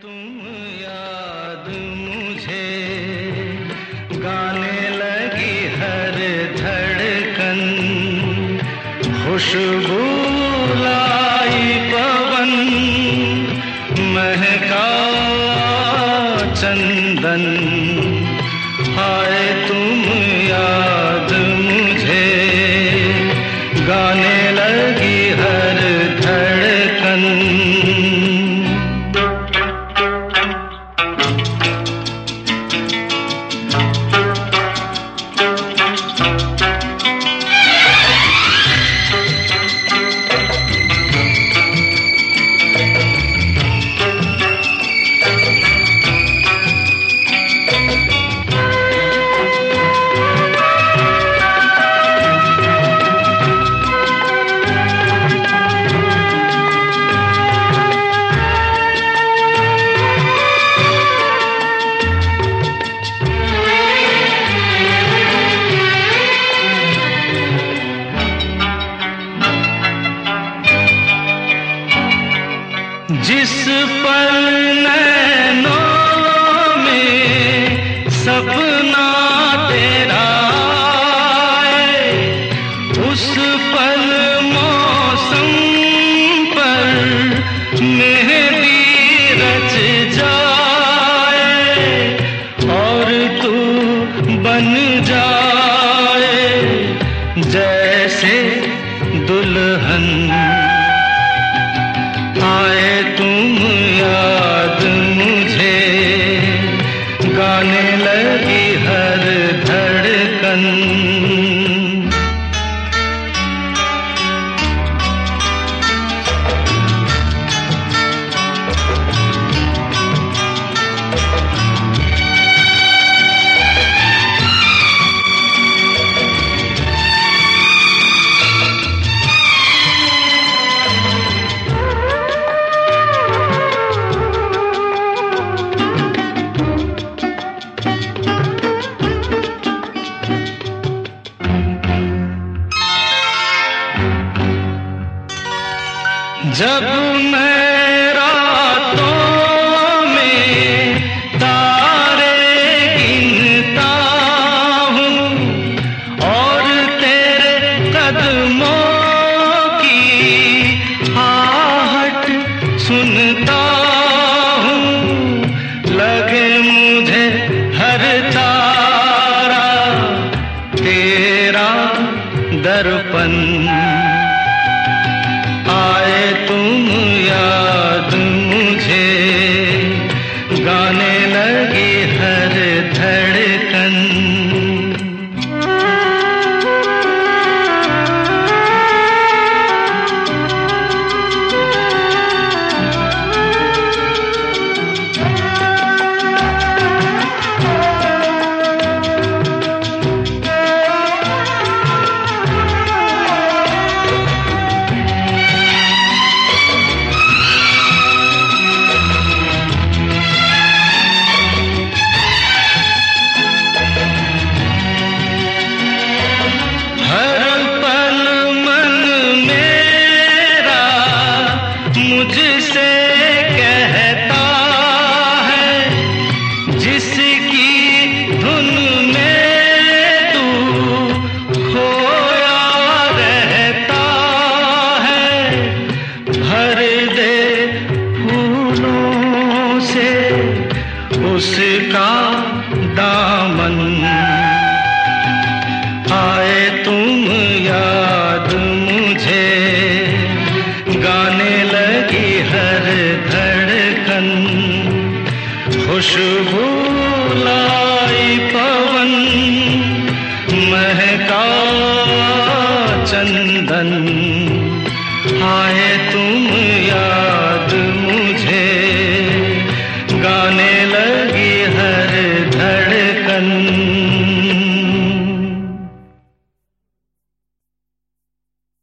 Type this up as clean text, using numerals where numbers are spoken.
तुम याद मुझे गाने लगी हर धड़कन, खुशबू लाई पवन, महका चंदन, आए तुम याद मुझे गाने लगी हर धड़कन। जिस पल नैनों में सपना तेरा आए, उस पल मौसम पर मेहंदी रच जाए और तू बन जाए जैसे दुल्हन। आए तुम याद मुझे गाने लगी हर धड़कन। जब मैं रातों में तारे गिनता हूँ और तेरे कदमों की आहट सुनता हूँ, लगे मुझे हर तारा तेरा दर्पण। आए तुम याद मुझे गाने लगी हर धड़कन। मुझसे कहता है जिसकी धुन में तू खोया रहता है, भर दे फूलों से उसका दामन।